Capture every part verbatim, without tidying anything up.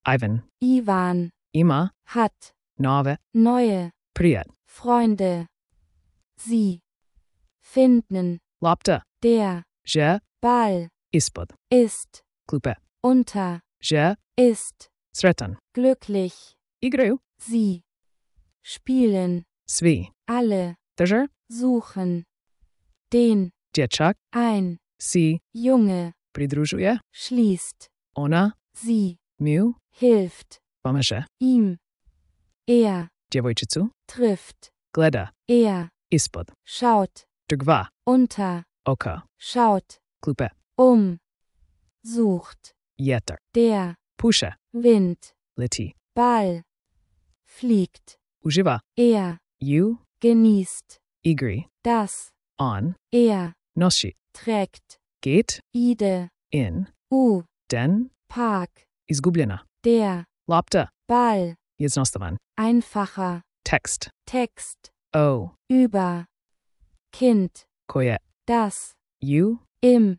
Ivan, Ivan, Ima, hat, Nave, neue, Priet, Freunde. Sie, finden, Lopta, der, Je, Ball, Ispod, ist, Klupe, unter, Je, ist, Sretan, glücklich. Igru, Sie, spielen, Svi, alle, Tržer, suchen, den, Dječak, ein, Si, Junge, pridružuje, schließt, Ona, sie, Miu, hilft, pomaže, ihm, er, djevojčicu, trifft, gleda, er, ispod, schaut, drgva, unter, oka, schaut, klupe, um, sucht, jeter, der, puše, Wind, leti, Ball, fliegt, uživa, er, ju, genießt, igri, das, on, er, nosi, trägt, geht, ide, in, u, den, Park, izgubljena, der, lopta, Ball, jednostavan, einfacher, text, Text, o, über, Kind, koje, das, ju, im,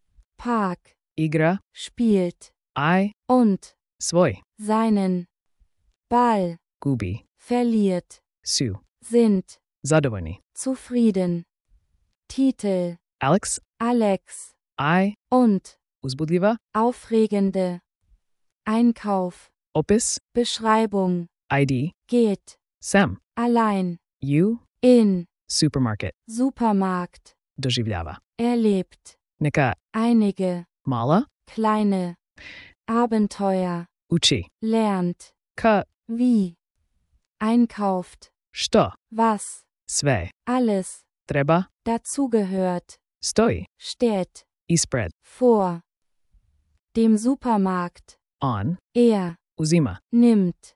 Park, igra, spielt, I, und, svoj, seinen, Ball, gubi, verliert, su, sind, zadovoljni, zufrieden, Titel, Alex, Alex, I, und, uzbudljiva, aufregende, Einkauf, opis, Beschreibung, id, geht, sem, allein, ju, in, supermarket, Supermarkt, doživljava, erlebt, neka, einige, mala, kleine, Abenteuer, uči, lernt, ka, wie, einkauft, što, was, sve, alles, treba, dazugehört, stoji, steht, ispred, vor, dem Supermarkt, on, er, uzima, nimmt,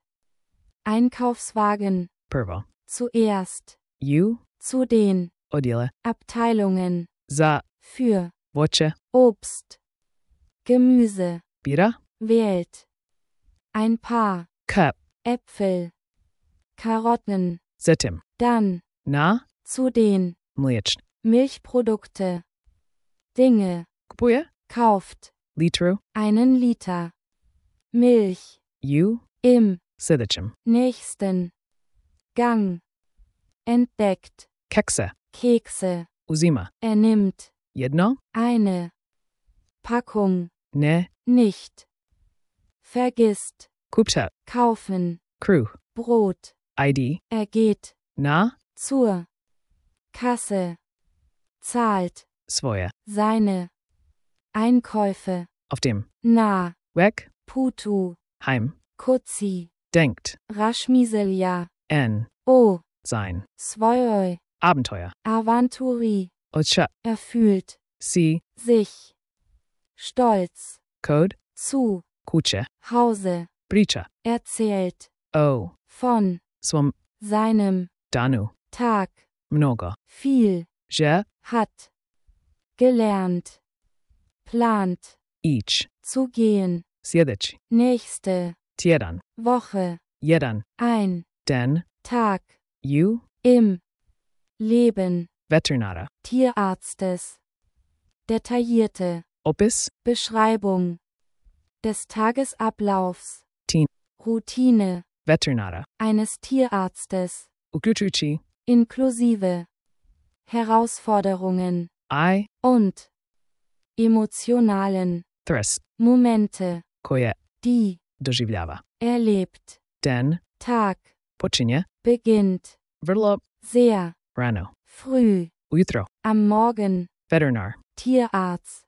Einkaufswagen, prvo, zuerst, ju, zu den, odjele, Abteilungen, za, für, voće, Obst, Gemüse, bira, wählt, ein paar, ka, Äpfel, Karotten, zatim, dann, na, zu den, mliječni, Milchprodukte, Dinge, kupuje, kauft, litru, einen Liter, Milch, ju, im, sljedećem, nächsten, Gang, entdeckt, kekse, Kekse, uzima, er nimmt, jedno, eine, Packung, ne, nicht, vergisst, kupča, kaufen, kruh, Brot, id, er geht, na, zur, Kasse, zahlt, svoje, seine, Einkäufe, auf dem, nah, weg, Putu, heim, Kuzi, denkt, Raschmiselja, en, o, sein, svojoj, Abenteuer, Avanturi, odscha, er fühlt, si, sich, stolz, code, zu, kuće, Hause, priča, erzählt, o, von, svom, seinem, danu, Tag, mnogo, viel, že, hat, gelernt, plant, ić, zu gehen, sljedeći, nächste, tjedan, Woche, jedan, ein, den, Tag, ju, im, Leben, veterinara, Tierarztes, detaillierte, opis, Beschreibung, des Tagesablaufs, Tin. Routine, veterinara, eines Tierarztes, uključujući, inklusive, Herausforderungen, I, und, emotionalen, thres, Momente, koje, die, doživljava, erlebt, den, Tag, počinje, beginnt, vrlo, sehr, rano, früh, ujutro, am Morgen, veterinar, Tierarzt,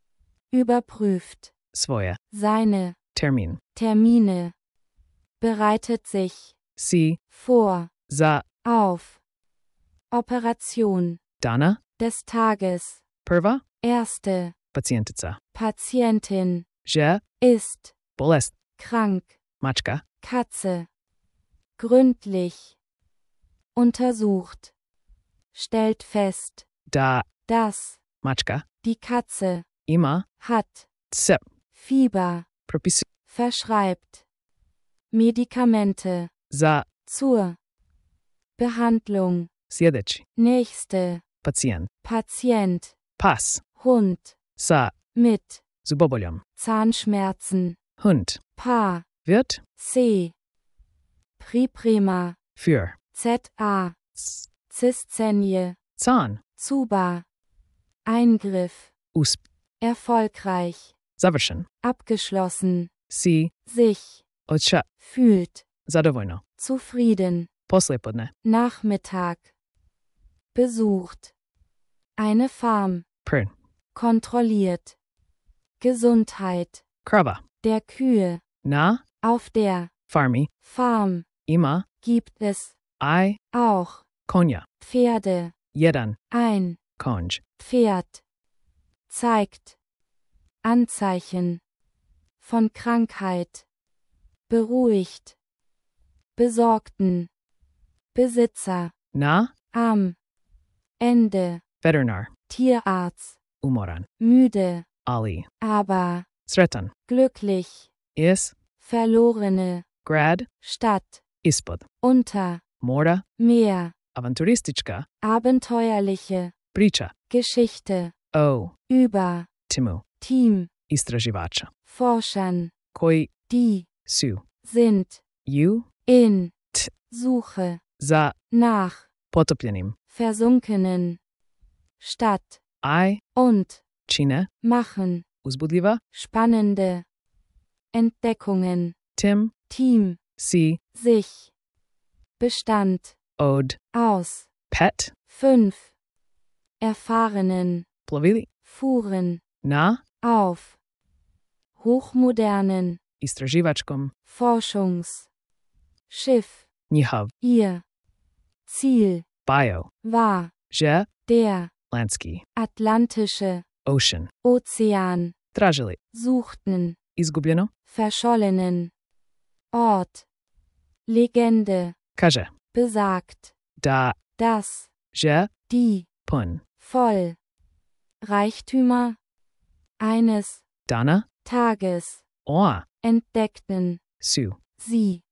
überprüft, svoje, seine, termin, Termine, bereitet sich, si, vor, za, auf, Operation, dana, des Tages, prva, erste, pacijentica, Patientin, že, ist, bolest, krank, mačka, Katze, gründlich, untersucht, stellt fest, da, dass, mačka, die Katze, ima, hat, sep, Fieber, propisuje, verschreibt, Medikamente, za, zur, Behandlung, sljedeći, nächste, pacijent, Patient, pas, Hund, sa, mit, zuboboljom, Zahnschmerzen, hund, Paar, wird, C. Priprema. für, Z A. z, Ziszenie. Zahn, Zuba. Eingriff. usp, Erfolgreich. završen, Abgeschlossen. si, Sich. odša, Fühlt. zadovoljno, Zufrieden. poslijepodne, Nachmittag. Besucht. Eine Farm. prn, Kontrolliert. Gesundheit. krava, Der Kühe. na, Auf der farmi, Farm ima, gibt es aj, auch konja, Pferde. jedan, Ein konj, Pferd zeigt Anzeichen von Krankheit. Beruhigt. Besorgten Besitzer. na, Am Ende. veterinar, Tierarzt. umoran, Müde. ali, Aber sretan, glücklich. is, Verlorene grad, Stadt. ispod, Unter mora, Meer. avanturistička, Abenteuerliche priča, Geschichte. o, Über timu, Team. istraživača, Forschern. koji Die su, sind ju, in T. Suche za, nach potopljenim, versunkenen Stadt aj, und čine, machen uzbudljiva, spannende Entdeckungen. tim, Team. si, Sich. Bestand od, aus pet, fünf erfahrenen plovili, Fuhren na, auf hochmodernen istraživačkom, Forschungsschiff. njihov, Ihr Ziel bio, war že, der lanski, Atlantische ocean, Ozean. tražili, Suchten izgubljeno, verschollenen Ort. Legende kaže, besagt, da, dass že, die pun, voll Reichtümer eines dana, Tages oa, entdeckten su, sie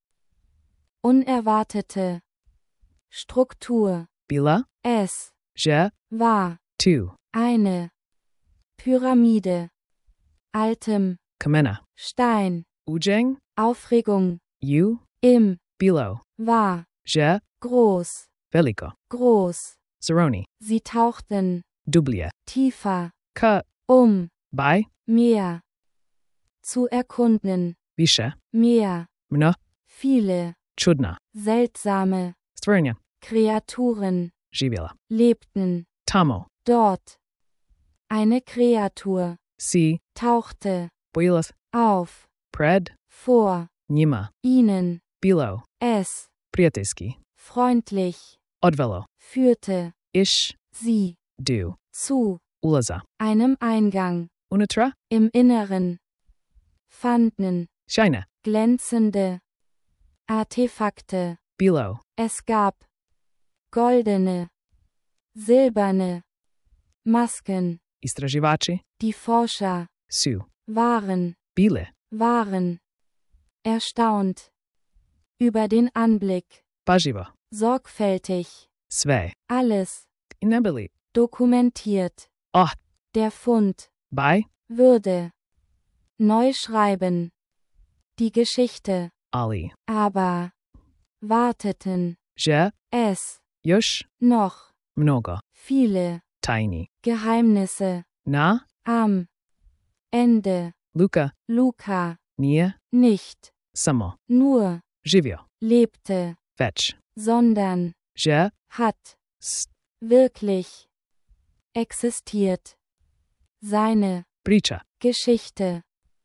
unerwartete Struktur. bila, Es že, war tu, eine Pyramide altem kamena, Stein. ujeng, Aufregung ju, im bilo, war že, groß, veliko, groß. zaroni, Sie tauchten dublje, tiefer, ka, um by, mehr zu erkunden. više, Mehr, mno, viele čudna, seltsame stvorenja, Kreaturen živjela, lebten tamo, dort. Eine Kreatur si, tauchte pojila se, auf pred, vor njima, ihnen. bilo, Es prijateljski, freundlich odvelo, führte iš, sie du, zu ulaza, einem Eingang. unutra, Im Inneren fanden sjajne, glänzende Artefakte. bilo, Es gab goldene, silberne Masken. istraživači, Die Forscher su, waren, bile, waren erstaunt über den Anblick. paživo, Sorgfältig sve, alles i ne bili, dokumentiert. oh, Der Fund by, würde neu schreiben die Geschichte, ali, aber warteten že, es još, noch mnogo, viele tajni, Geheimnisse. na, Am Ende Luka, Luca nije, nicht samo, nur živio, lebte, već, sondern že, hat s, wirklich existiert. Seine priča, Geschichte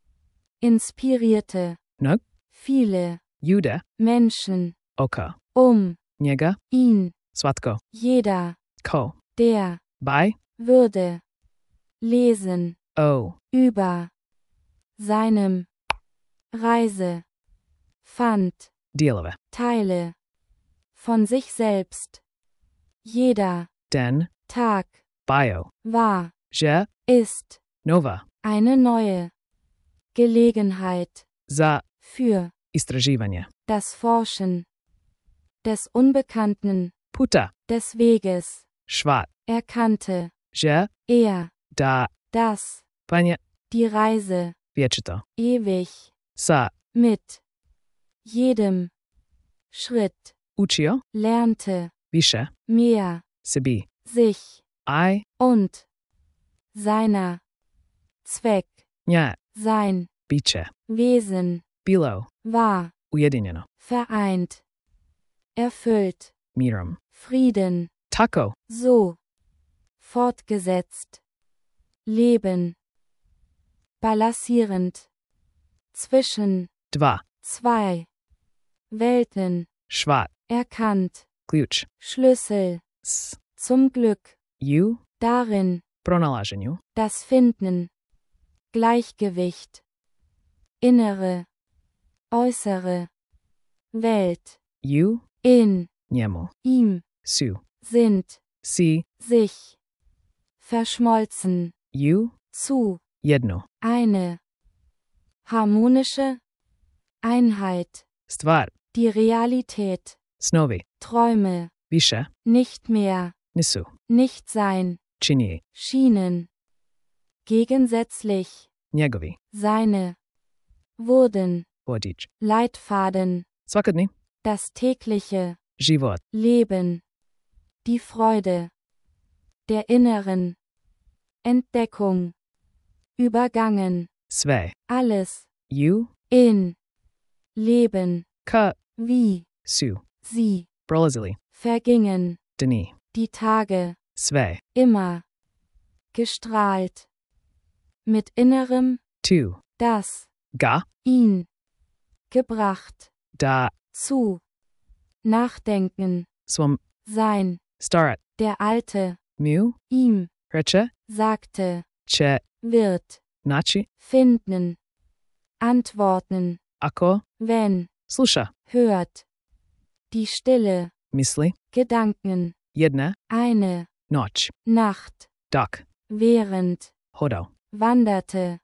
inspirierte nog, viele jude, Menschen oko, um njega, ihn. svatko, Jeder, ko, der by, würde lesen o, über seinem Reise fand dijelove, Teile von sich selbst. Jeder den, Tag bio, war, že, ist nova, eine neue Gelegenheit za, für istraživanje, das Forschen des Unbekannten, puta, des Weges. švat, Erkannte že, er, da, dass panje, die Reise vječito, ewig sa, mit jedem, Schritt, Učio. lernte, Više. mehr, Sebi. sich, I. und, seiner, Zweck, Nja. sein, Biće. Wesen, Bilo. war, Ujedinjeno. vereint, erfüllt, Mirom. Frieden, Tako. so, fortgesetzt, leben, balancierend, zwischen, Dva. zwei, Welten, Švat. erkannt, Ključ. Schlüssel, S. zum Glück, U. darin, Pronalaženju. das Finden, Gleichgewicht, innere, äußere, Welt, U. in, Njemu. ihm, Su. sind, Si. sich, verschmolzen, U. zu, Jedno. eine, harmonische, Einheit, Stvar. die Realität, Snovi. Träume, Više. nicht mehr, Nisu. nicht sein, Činiji. schienen, gegensätzlich, Njegovi. seine, wurden, Vodič. Leitfaden, Svakodni. das tägliche, Život. Leben, die Freude, der inneren, Entdeckung, übergangen, Sve. alles, U. in, Leben, Ka. wie, Su. sie, Prolazili. vergingen, Dani. die Tage, Sve. immer, gestrahlt, mit innerem, Tu. das, Ga. ihn, gebracht, Da. zu, nachdenken, Swam. sein, Starat. der Alte, Mu. ihm, Reče. sagte, Che. wird, Nachi. finden, antworten, Ako. wenn, Sluša. hört, die Stille, Misli. Gedanken, Jedna. eine, Noć. Nacht, Dak. während, Hodao. wanderte,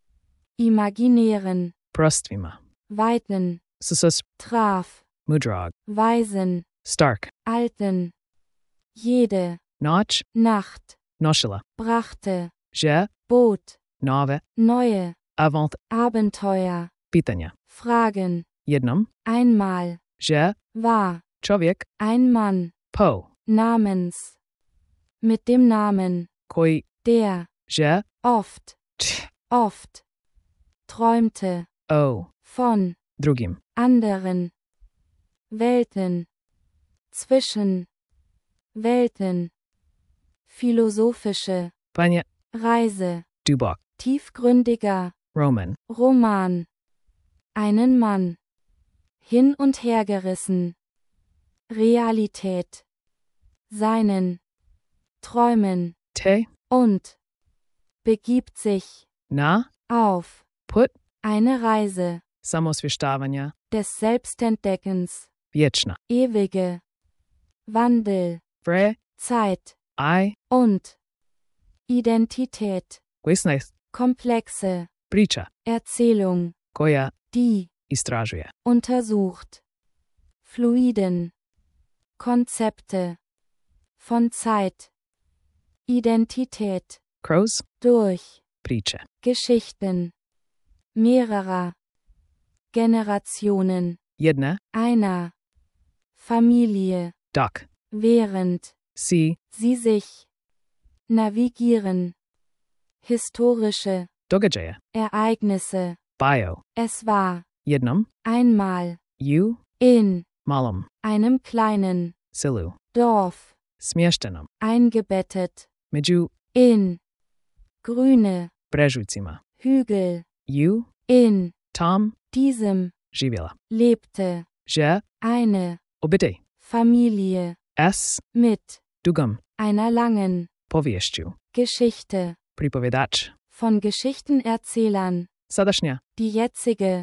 imaginären, Prostvima. weiten, Susus. traf, Mudrag. weisen, Stark. alten, jede, Noć. Nacht, Nošila. brachte, Je. bot, Nove. neue, Avant. Abenteuer, Pitanja. Fragen, Jednom. einmal, Je. war, Čovjek. ein Mann, Po. namens, mit dem Namen, Koji. der, Je. oft, Č. oft, träumte, O. von, Drugim. anderen, Welten, zwischen, Welten, philosophische, Panja. Reise, Dubok. tiefgründiger, Roman. Roman, einen Mann, hin und hergerissen, Realität, seinen, Träumen, Te. und, begibt sich, Na. auf, Put. eine Reise, Samosvještavanja. des Selbstentdeckens, Vječna. ewige, Wandel, Vre. Zeit, I. und, Identität, Koji komplexe, priča. Erzählung, Koja die, istražuje. untersucht, fluiden, Konzepte, von Zeit, Identität, Kroz. durch, Priče. Geschichten, mehrerer, Generationen, Jedna. einer, Familie, Dak. während, Si. sie sich, navigieren, historische, Događaje. Ereignisse, Bio. es war, Jednom. einmal, U. in, Malom. einem kleinen, Silu. Dorf, Smještenom. eingebettet, Među in, grüne, brežuljcima. Hügel, U. in, Tom. diesem, Živjela. lebte, Že. eine, Obitej. Familie, S. mit, Dugom. einer langen, Poviješću. Geschichte, Pripovjedač. von Geschichtenerzählern, Sadašnja. die jetzige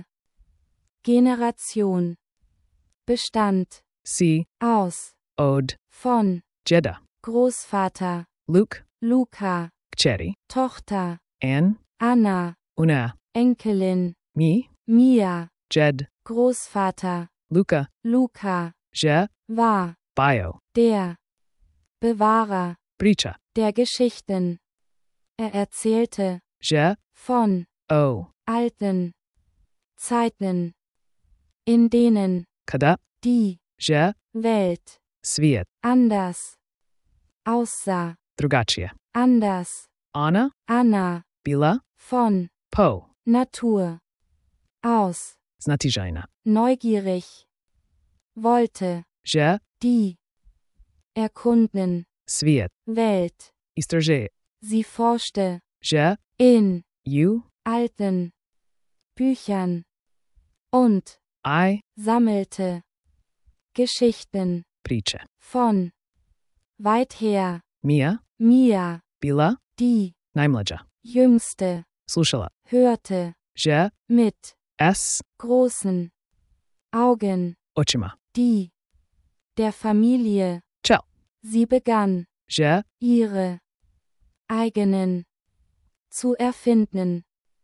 Generation, bestand, Si. aus, Od. von, Džeda. Großvater, Luke. Luca, Kćeri. Tochter, Ann. Anna, Una. Enkelin, Mi. Mia, Jed. Großvater, Luca. Luca, Je. war, Bio. der Bewahrer Priča. der Geschichten. Er erzählte Je. von O. alten Zeiten, in denen, kada, die, že, Welt, svijet, anders, aussah, drugačije. anders, Ona, Anna, bila, von, po, Natur, aus, znatižajna. neugierig, wollte, Že, die, erkunden, svijet, Welt, istraže. sie forschte, Že, in, ju, alten, Büchern, und, I, sammelte, Geschichten, priče. von, weit her, Mia, Mia, bila, die, najmlađa. jüngste, Slušala. hörte, Že, mit, s, großen, Augen, očima. die, der Familie, Čel. sie begann, Že, ihre, eigenen, zu erfinden,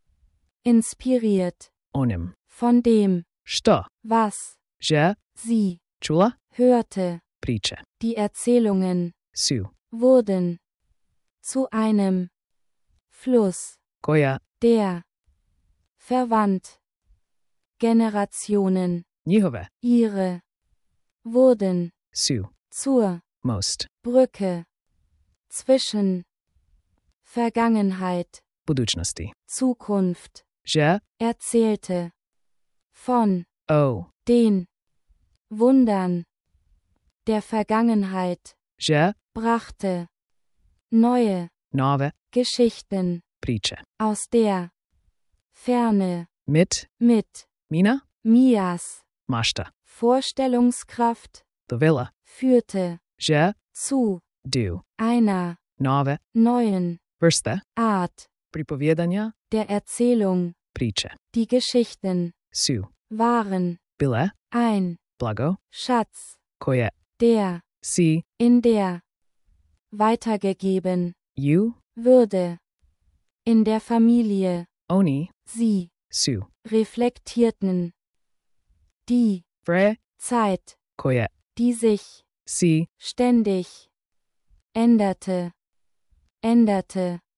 inspiriert, onim. von dem, Što, was, že, sie, čula, hörte, priče. die Erzählungen, Su, wurden, zu einem, Fluss, koja, der, verwandt, Generationen, njihove, ihre, wurden, su, zur, most, Brücke, zwischen, Vergangenheit, budućnosti. Zukunft, Že, erzählte, von, o, den, Wundern, der Vergangenheit, že, brachte, neue, nove, Geschichten, priče. aus der, Ferne, Mit, mit, mina, Mias, mašta. Vorstellungskraft, Dovela, führte, že, zu, du, einer, nove, neuen, vrste, Art, pripovjedanja, der Erzählung, priče. die Geschichten, Su, waren, bile, ein, blago, Schatz, koje, der, si, in der, weitergegeben, ju, würde, in der Familie, oni, sie, su, reflektierten, die, vre, Zeit, koje, die sich, si, ständig, änderte, änderte,